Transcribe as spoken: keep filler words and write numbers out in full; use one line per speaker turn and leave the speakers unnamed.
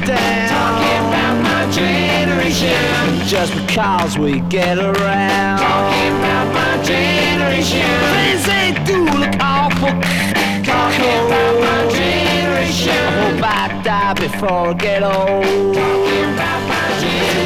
down.
Talking about my generation.
Just because we get around.
Talking about my generation.
Things they do look awful.
Talking about my generation.
I hope I die before I get old.
Talking about my generation.